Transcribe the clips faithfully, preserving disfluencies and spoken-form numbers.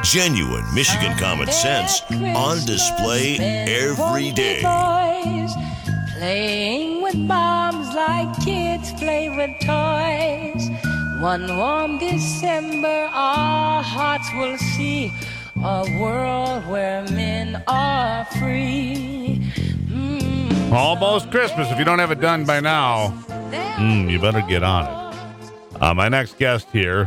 Genuine Michigan common sense on display every day. Boys playing with bombs like kids play with toys. One warm December, our hearts will see a world where men are free. Mm, Almost Christmas. If you don't have it done by now, mm, you better get on it. Uh, my next guest here,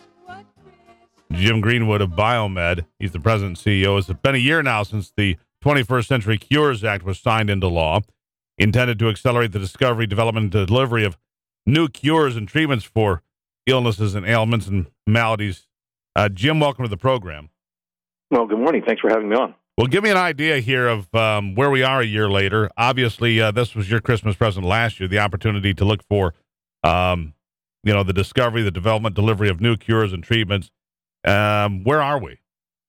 Jim Greenwood of Biomed. He's the president and C E O. It's been a year now since the twenty-first Century Cures Act was signed into law, intended to accelerate the discovery, development, and delivery of new cures and treatments for illnesses and ailments and maladies. Uh, Jim, welcome to the program. Well, good morning. Thanks for having me on. Well, give me an idea here of um, where we are a year later. Obviously, uh, this was your Christmas present last year, the opportunity to look for, um, you know, the discovery, the development, delivery of new cures and treatments. Um, where are we?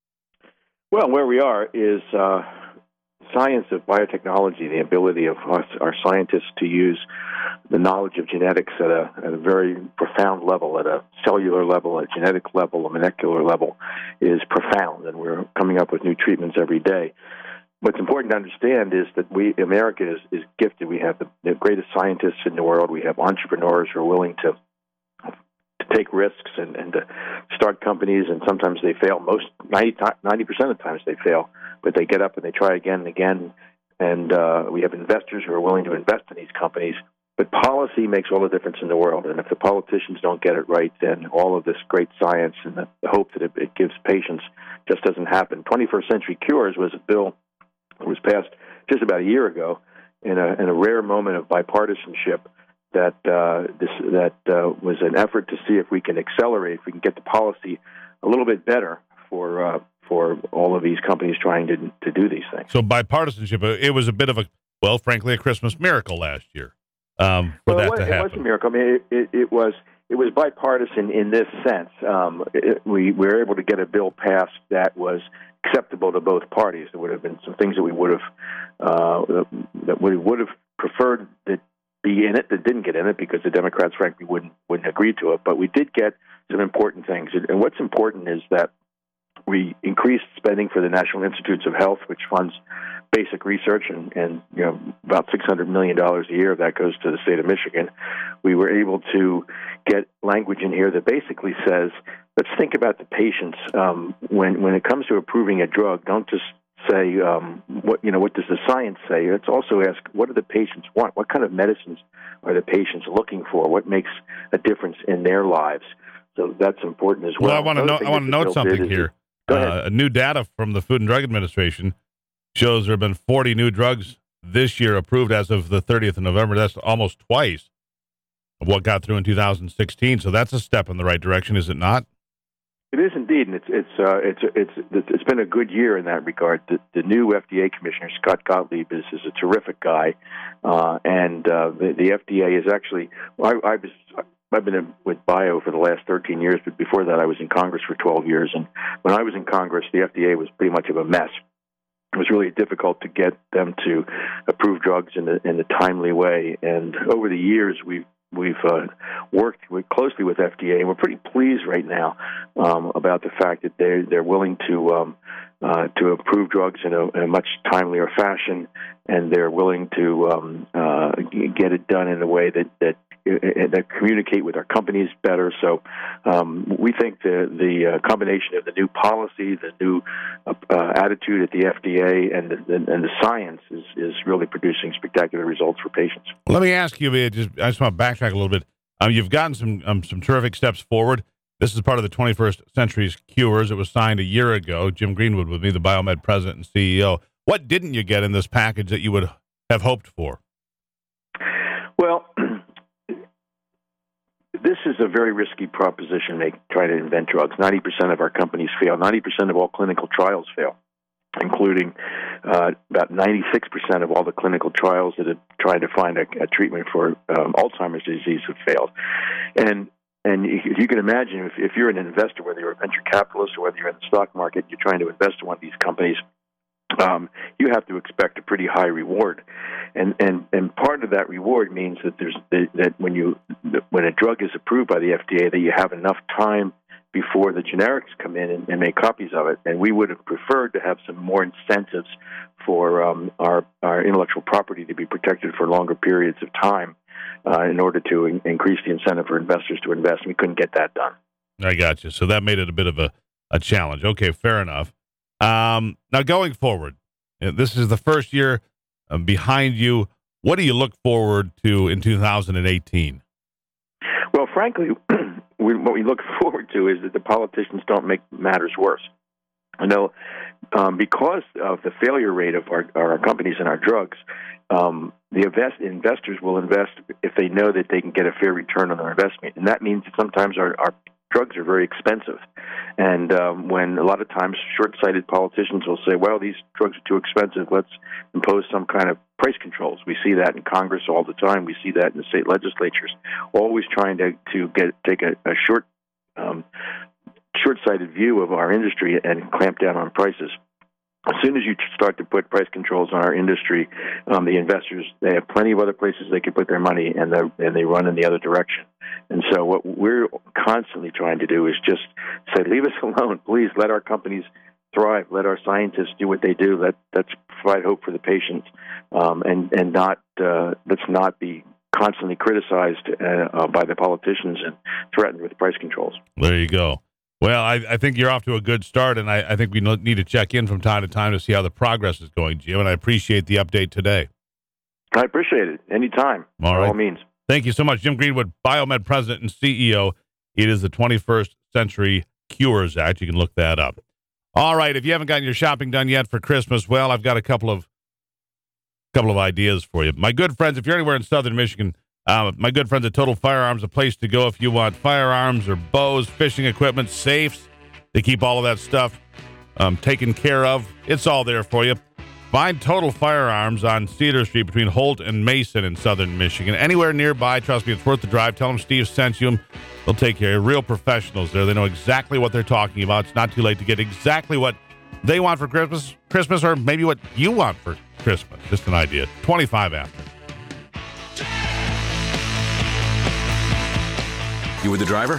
Well, where we are is uh, science of biotechnology, the ability of us, our scientists to use the knowledge of genetics at a, at a very profound level, at a cellular level, a genetic level, a molecular level, is profound, and we're coming up with new treatments every day. What's important to understand is that we, America is, is gifted. We have the, the greatest scientists in the world. We have entrepreneurs who are willing to to take risks and, and to start companies, and sometimes they fail. Most ninety percent of the times they fail, but they get up and they try again and again. And uh, we have investors who are willing to invest in these companies. But policy makes all the difference in the world. And if the politicians don't get it right, then all of this great science and the, the hope that it, it gives patients just doesn't happen. twenty-first Century Cures was a bill that was passed just about a year ago in a, in a rare moment of bipartisanship that uh, this, that uh, was an effort to see if we can accelerate, if we can get the policy a little bit better for uh, for all of these companies trying to to do these things. So bipartisanship, it was a bit of a, well, frankly, a Christmas miracle last year um, for well, that it was, to happen. It was a miracle. I mean, it, it, it was it was bipartisan in this sense. Um, it, we, we were able to get a bill passed that was acceptable to both parties. There would have been some things that we would have uh, that we would have preferred that be in it that didn't get in it because the Democrats, frankly, wouldn't wouldn't agree to it. But we did get some important things. And what's important is that we increased spending for the National Institutes of Health, which funds basic research, and, and you know about six hundred million dollars a year that goes to the state of Michigan. We were able to get language in here that basically says, let's think about the patients. Um, when when it comes to approving a drug, don't just say, um, what you know, what does the science say? Let's also ask, what do the patients want? What kind of medicines are the patients looking for? What makes a difference in their lives? So that's important as well. Well, I want to know. I want to note something here. Uh, new data from the Food and Drug Administration shows there have been forty new drugs this year approved as of the thirtieth of November. That's almost twice of what got through in two thousand sixteen. So that's a step in the right direction, is it not? It is indeed, and it's it's uh, it's it's it's been a good year in that regard. The, the new F D A commissioner, Scott Gottlieb, is, is a terrific guy, uh, and uh, the, the F D A is actually. Well, I, I was I've been in, with Bio for the last thirteen years, but before that, I was in Congress for twelve years. And when I was in Congress, the F D A was pretty much of a mess. It was really difficult to get them to approve drugs in a, in a timely way. And over the years, we've We've uh, worked with, closely with F D A, and we're pretty pleased right now um, about the fact that they're they're willing to um, uh, to approve drugs in a, in a much timelier fashion, and they're willing to um, uh, get it done in a way that that that communicate with our companies better. So um, we think the the uh, combination of the new policy, the new uh, uh, attitude at the F D A, and the, and the science is, is really producing spectacular results for patients. Let me ask you, just, I just want to backtrack a little bit. Um, you've gotten some um, some terrific steps forward. This is part of the twenty-first Century Cures. It was signed a year ago. Jim Greenwood with me, the Biomed president and C E O. What didn't you get in this package that you would have hoped for? Well, this is a very risky proposition, make, try to invent drugs. ninety percent of our companies fail. ninety percent of all clinical trials fail, including uh, about ninety-six percent of all the clinical trials that have tried to find a, a treatment for um, Alzheimer's disease have failed. And and you, you can imagine if, if you're an investor, whether you're a venture capitalist or whether you're in the stock market, you're trying to invest in one of these companies, Um, you have to expect a pretty high reward, and and and part of that reward means that there's that when you when a drug is approved by the F D A, that you have enough time before the generics come in and, and make copies of it. And we would have preferred to have some more incentives for um, our, our intellectual property to be protected for longer periods of time uh, in order to in- increase the incentive for investors to invest. We couldn't get that done. I got you. So that made it a bit of a, a challenge. Okay, fair enough. Um, now, going forward, this is the first year um, behind you. What do you look forward to in two thousand eighteen? Well, frankly, we, what we look forward to is that the politicians don't make matters worse. I know um, because of the failure rate of our, our companies and our drugs, um, the invest, investors will invest if they know that they can get a fair return on their investment. And that means that sometimes our, our drugs are very expensive. And um, when a lot of times short-sighted politicians will say, well, these drugs are too expensive, let's impose some kind of price controls. We see that in Congress all the time. We see that in the state legislatures, always trying to, to get take a, a short, um, short-sighted view of our industry and clamp down on prices. As soon as you start to put price controls on our industry, um, the investors, they have plenty of other places they can put their money, and, and they run in the other direction. And so what we're constantly trying to do is just say, leave us alone. Please let our companies thrive. Let our scientists do what they do. Let, let's provide hope for the patients, um, and, and not uh, let's not be constantly criticized uh, uh, by the politicians and threatened with price controls. There you go. Well, I, I think you're off to a good start, and I, I think we need to check in from time to time to see how the progress is going, Jim, and I appreciate the update today. I appreciate it. Anytime, all by right. all means. Thank you so much, Jim Greenwood, Biomed President and C E O. It is the twenty-first Century Cures Act. You can look that up. All right, if you haven't gotten your shopping done yet for Christmas, well, I've got a couple of couple of ideas for you. My good friends, if you're anywhere in southern Michigan, Uh, my good friends at Total Firearms, a place to go if you want firearms or bows, fishing equipment, safes, to keep all of that stuff um, taken care of. It's all there for you. Find Total Firearms on Cedar Street between Holt and Mason in southern Michigan. Anywhere nearby, trust me, it's worth the drive. Tell them Steve sent you. They'll take care of you. Real professionals there. They know exactly what they're talking about. It's not too late to get exactly what they want for Christmas, Christmas, or maybe what you want for Christmas. Just an idea. twenty-five after. You were the driver?